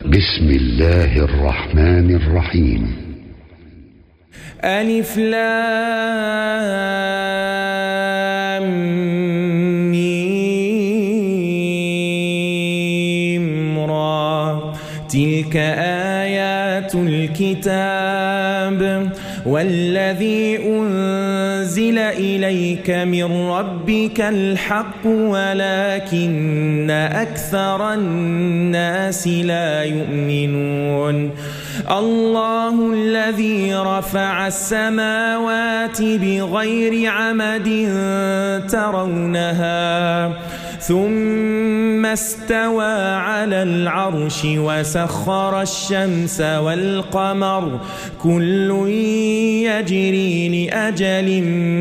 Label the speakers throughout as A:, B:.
A: بسم الله الرحمن الرحيم.
B: ألف لام ميم را، تلك آيات الكتاب والذي أنزل إليك من ربك الحق ولكن أكثر الناس لا يؤمنون. الله الذي رفع السماوات بغير عمد ترونها ثم استوى على العرش وسخر الشمس والقمر كل يجري لأجل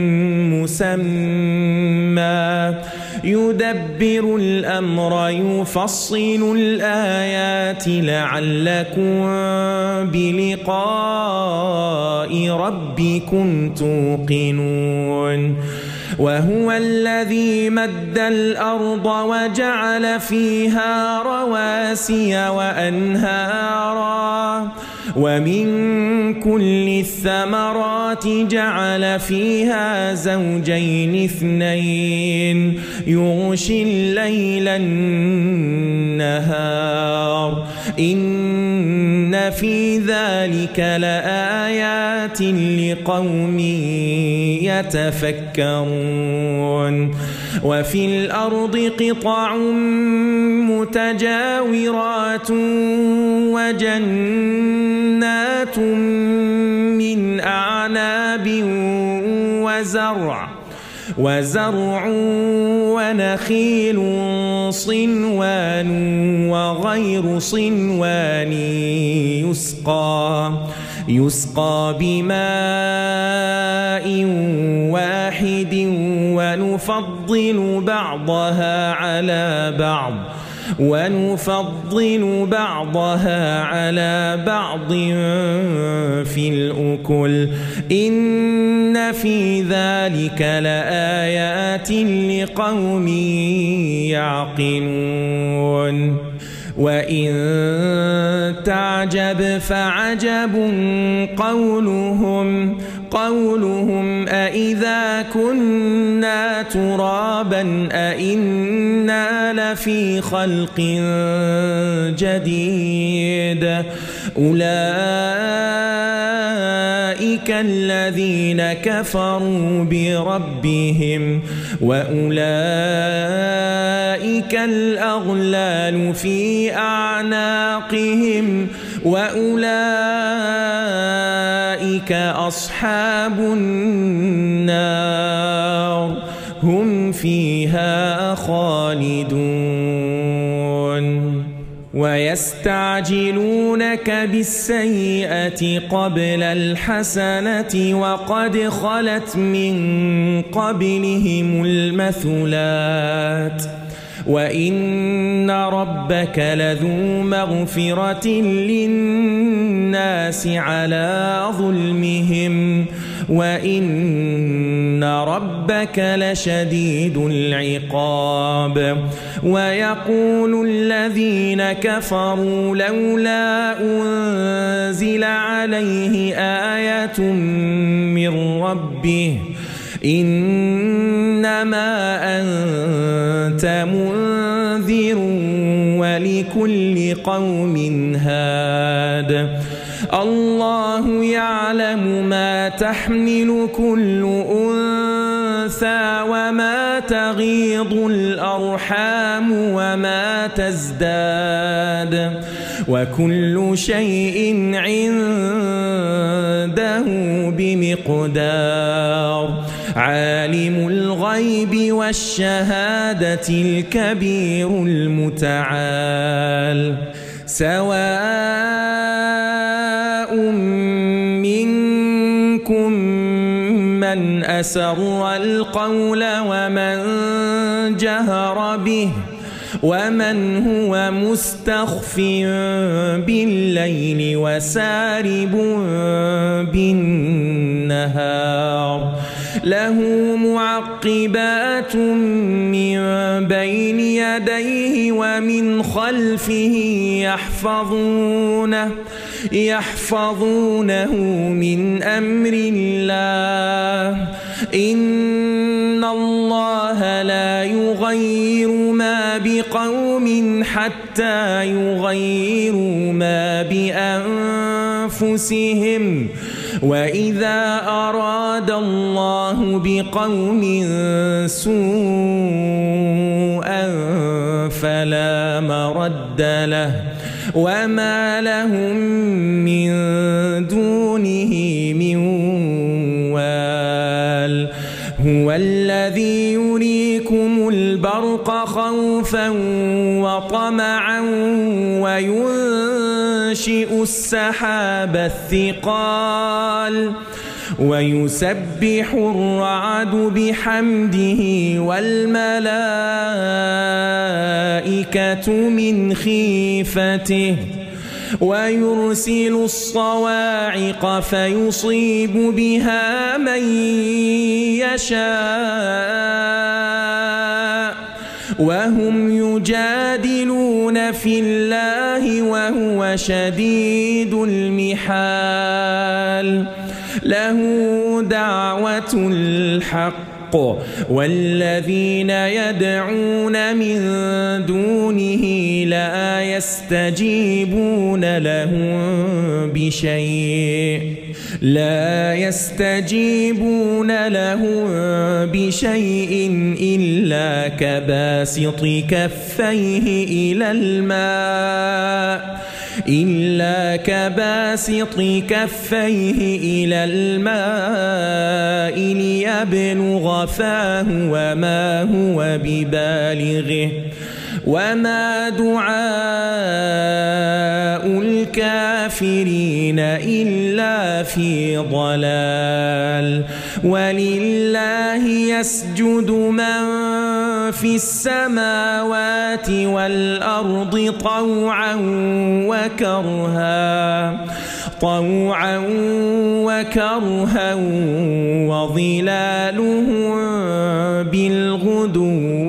B: مسمى يدبر الأمر يفصل الآيات لعلكم بلقاء ربكم توقنون. وهو الذي مد الأرض وجعل فيها رواسي وأنهارا ومن كل الثمرات جعل فيها زوجين اثنين يغشي الليل النهار إن في ذلك لآيات لقوم يتفكرون. وفي الأرض قطع متجاورات وجنات من أعناب وزرع ونخيل صنوان وغير صنوان يسقى بماء واحد ونفضل بعضها على بعض في الأكل إن في ذلك لآيات لقوم يعقلون. وإن تعجب فعجب قولهم أإذا كنا ترابا أإنا لفي خلق جديد أولئك الذين كفروا بربهم وأولئك الأغلال في أعناقهم وأولئك أصحاب النار هم فيها خالدون. ويستعجلونك بالسيئة قبل الحسنة وقد خلت من قبلهم المثلات وإن ربك لذو مغفرة للناس على ظلمهم وإن ربك لشديد العقاب. ويقول الذين كفروا لولا أنزل عليه آية من ربه إنما أنت منذر ولكل قوم هاد. الله يعلم ما تحمل كل أنثى وما تغيض الأرحام وما تزداد وكل شيء عنده بمقدار. عالم الغيب والشهادة الكبير المتعال. سواء منكم من أسر القول ومن جهر به ومن هو مستخف بالليل وسارب بالنهار له معقبات من بين يديه ومن خلفه يحفظونه من أمر الله إن الله لا يغير ما بقوم حتى يغيروا ما بأنفسهم وإذا أراد الله بقوم سوءا فلا مرد له وما لهم من دونه من وال هو الذي يريكم البرق خوفا وطمعا وينشئ السحاب الثقال ويسبح الرعد بحمده والملائكة من خيفته ويرسل الصواعق فيصيب بها من يشاء وهم يجادلون في الله وهو شديد المحال له دعوة الحق والذين يدعون من دونه لا يستجيبون لهم بشيء إلا كباسط كفيه إلى الماء ليبلغ فاه وما هو ببالغه وما دعاء الكافرين إلا في ضلال ولله يسجد من في السماوات والأرض طوعا وكرها وظلالهم بالغدو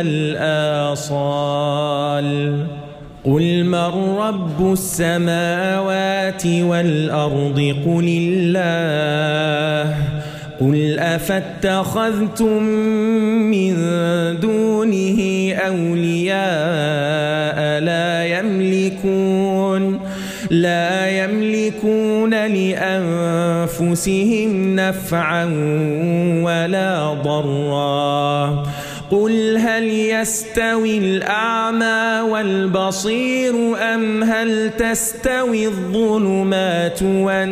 B: والآصال قل من رب السماوات والأرض قل الله قل أفاتخذتم من دونه أولياء لا يملكون لأنفسهم نفعا ولا ضرا قل هل يستوي الأعمى والبصير أم هل تستوي الظلمات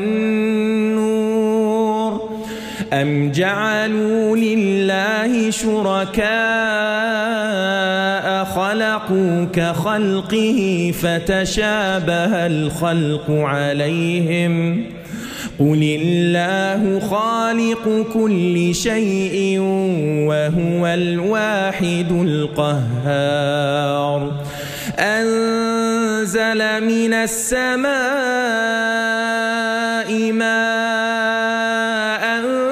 B: والنور أم جعلوا لله شركاء خلقوا كخلقه فتشابه الخلق عليهم قل الله خالق كل شيء وهو الواحد القهار أنزل من السماء ماء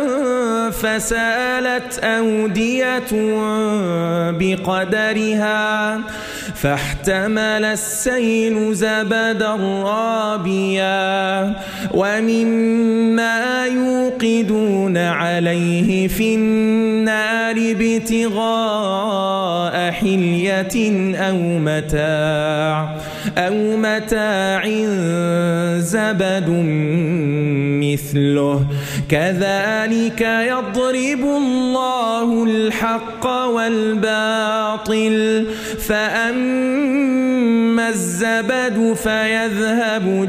B: فسالت أودية بقدرها فاحتمل السيل زبدا رابيا ومما يوقدون عليه في النار ابتغاء حلية أو متاع زبد مثله كذلك يضرب الله الحق والباطل فأما الزبد فيذهب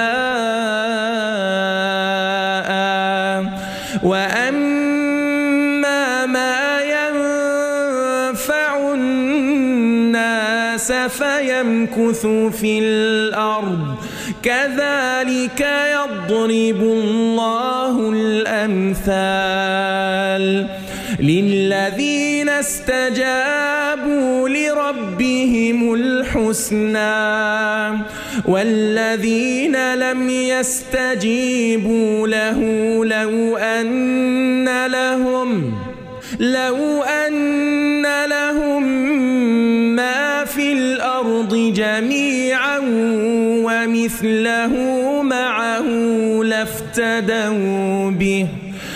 B: جفاء وأما ما ينفع الناس فيمكث في الأرض كذلك يضرب الله الأمثال للذين استجابوا لربهم الحسنى والذين لم يستجيبوا له لو أن لهم ما في الأرض جميعا ومثله معه لافتدوا به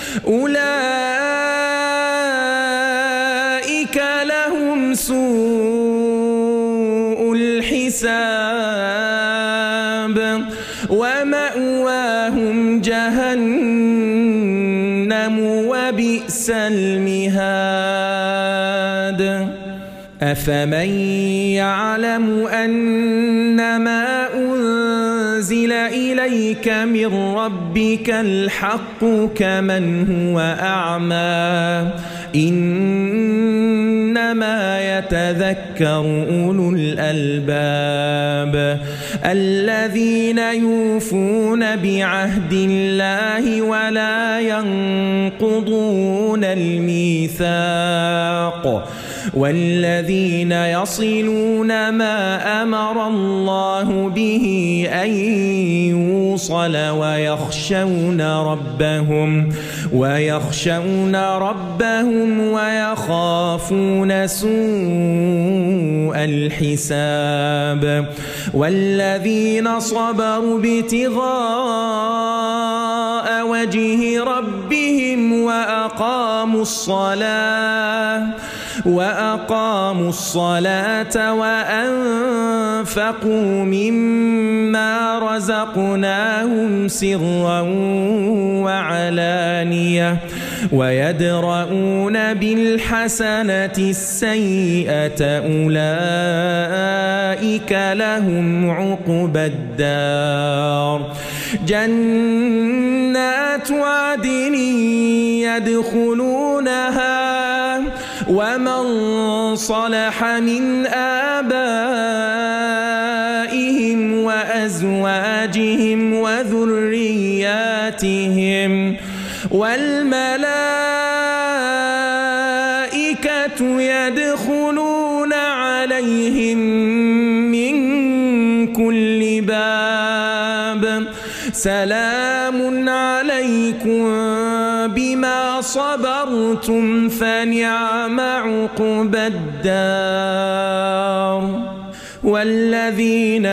B: أولئك لهم سوء الحساب ومأواهم جهنم وبئس المهاد أفمن يعلم أنما أنزل إليك من ربك الحق كمن هو أعمى إنما يتذكر أولو الألباب الذين يوفون بعهد الله ولا ينقضون الميثاق والذين يصلون ما أمر الله به أن يوصل ويخشون ربهم ويخافون سوء الحساب والذين صبروا ابتغاء وجه ربهم وأقاموا الصلاة وأنفقوا مما رزقناهم سرا وعلانية ويدرؤون بالحسنة السيئة أولئك لهم عقبى الدار جنات عدن يدخلونها ومن صلح من آبائهم وأزواجهم وذرياتهم والملائكة يدخلون عليهم من كل باب سلام عليكم بما صبرتم فنعم عقبى الدار والذين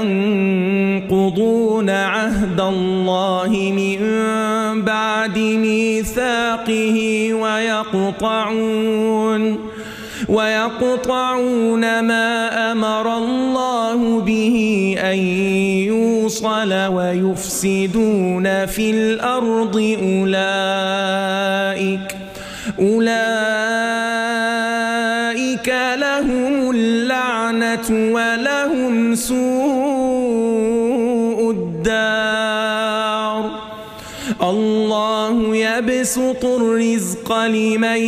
B: ينقضون عهد الله من بعد ميثاقه ويقطعون ما أمر الله به أن يوصل ويفسدون في الأرض أولئك لهم اللعنة ولهم سوء الدار الله يبسط الرزق لمن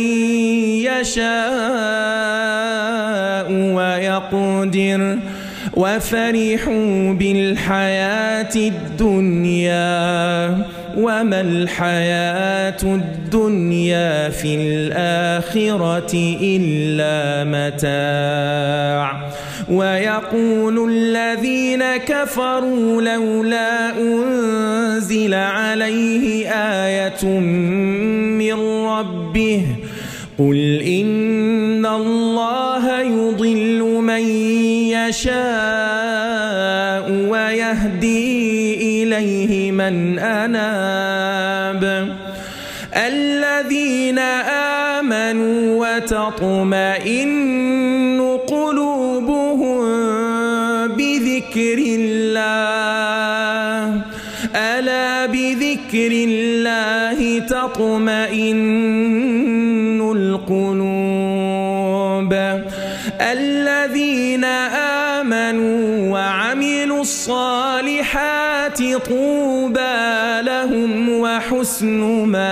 B: يشاء ويقدر وفرحوا بالحياة الدنيا وما الحياة الدنيا في الآخرة إلا متاع ويقول الذين كفروا لولا أنزل عليه آية من ربه قل إن الله يضل من يشاء ويهدي إليه من أناب الذين آمنوا وتطمئن قلوبهم بذكر الله ألا بذكر الله تطمئن القلوب الذين آمنوا وعملوا الصالحات طوبى لهم وحسن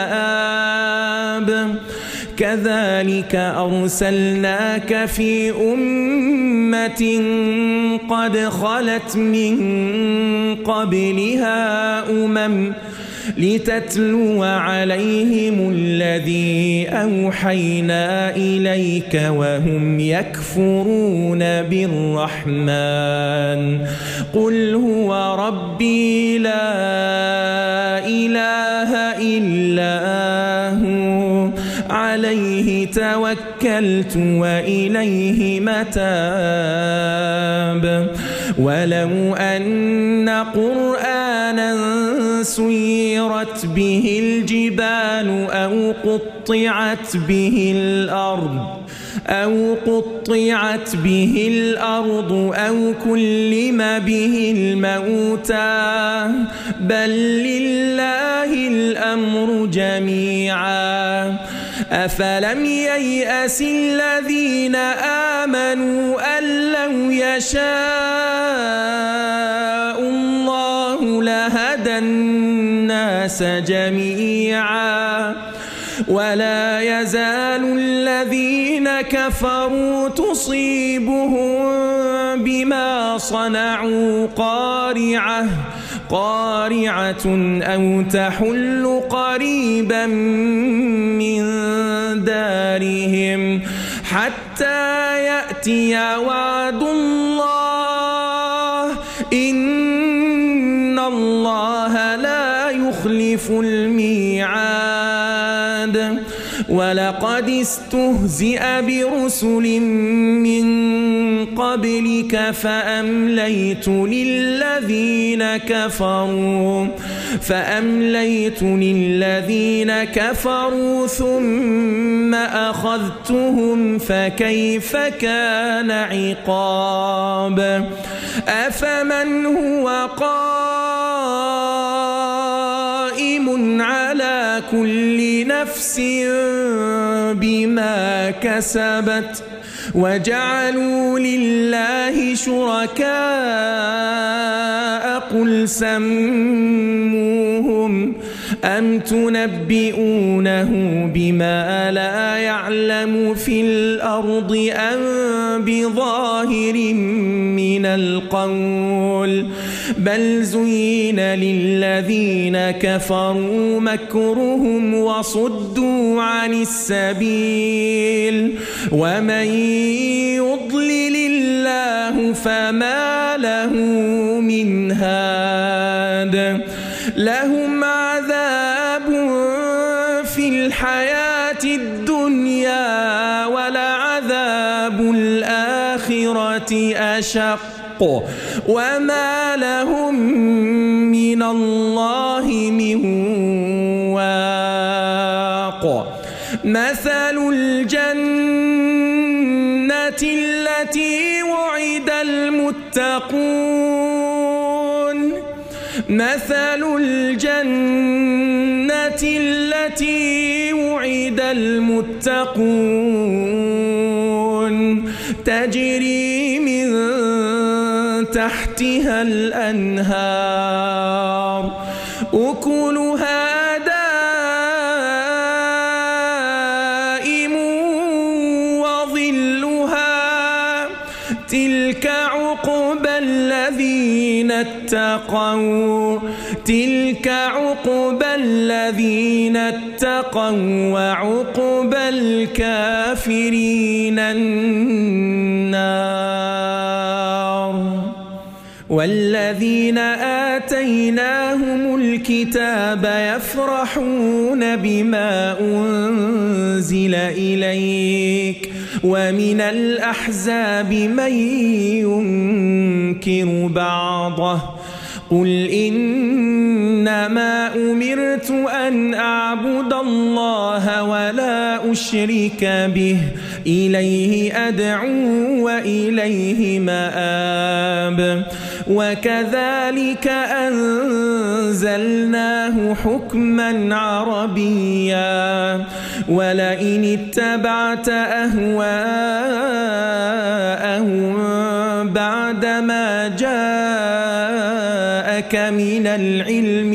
B: مآب كذلك أرسلناك في أمة قد خلت من قبلها لتتلو عليهم الذي أوحينا إليك وهم يكفرون بالرحمن قل هو ربي لا إله إلا هو عليه توكلت وإليه متاب ولو أن قرآنا سيرت به الجبال أو قطعت به الأرض أو كلم به الموتى بل لله الأمر جميعا أفلم ييأس الذين آمنوا أن لو يشاء الله لهدى الناس جميعا ولا يزال الذين كفروا تصيبهم بما صنعوا قارعة أو تحل قريبا من دارهم حتى يأتي وعد الله إن الله لا يخلف الميعاد ولقد استهزئ برسل من قبلك فأمليت للذين كفروا ثم أخذتهم فكيف كان عقاب أفمن هو قائم على كل نفس بما كسبت وجعلوا لله شركاء قل سموهم أم تنبئونه بما لا يعلم في الأرض أم بظاهر من القول بل زين للذين كفروا مكرهم وصدوا عن السبيل ومن يضلل الله فما له من هاد لهم عذاب في الحياة الدنيا ولعذاب الآخرة أشق وما لهم من الله من واق مثل الجنة التي وعد المتقون تجري من تحتها الأنهار أكلها دائم وظلها تلك عقبى الذين اتقوا وعقبى الكافرين النار والذين آتيناهم الكتاب يفرحون بما أنزل إليك ومن الأحزاب من ينكر بعضه قل إنما أمرت أن أعبد الله ولا أشرك به إليه أدعو وإليه مآب وكذلك أنزلناه حكما عربيا ولئن اتبعت أهواءهم بعدما جاءك من العلم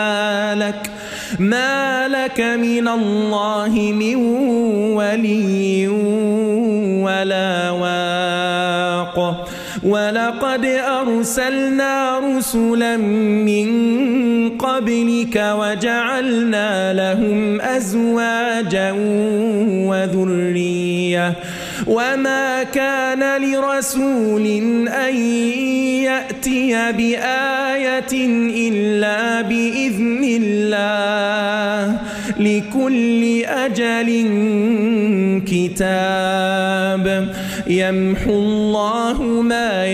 B: ما لك من الله من ولي ولا واق ولقد أرسلنا رسلا من قبلك وجعلنا لهم أزواجا وذرية وما كان لرسول أن يأتي بآية إلا بإذن الله لكل أجل كتاب يمحو الله ما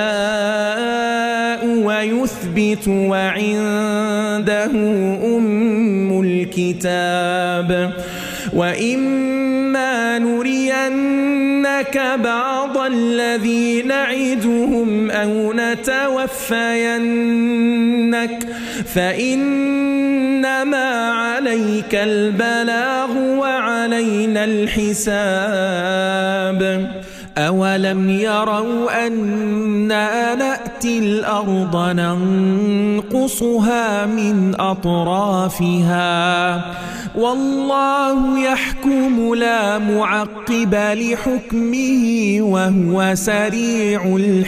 B: يشاء ويثبت وعنده أم الكتاب وإما نرينك بعض الذي نعدهم أو نتوفينك فإنما عليك البلاغ وعلينا الحساب أولم يروا أنا نأتي الأرض ننقصها من أطرافها والله يحكم لا معقب لحكمه وهو سريع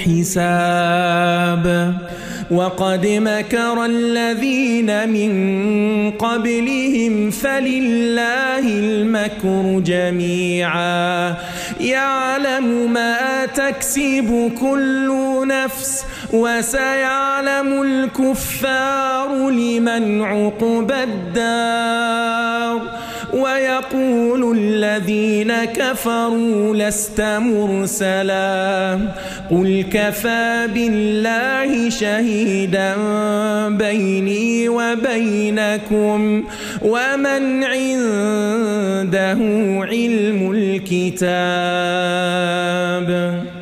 B: الحساب وقد مكر الذين من قبلهم فلله المكر جميعا يعلم ما تكسب كل نفس وسيعلم الكفار لمن عقبى الدار ويقول الذين كفروا لست مرسلا قل كفى بالله شهيدا بيني وبينكم ومن عنده علم الكتاب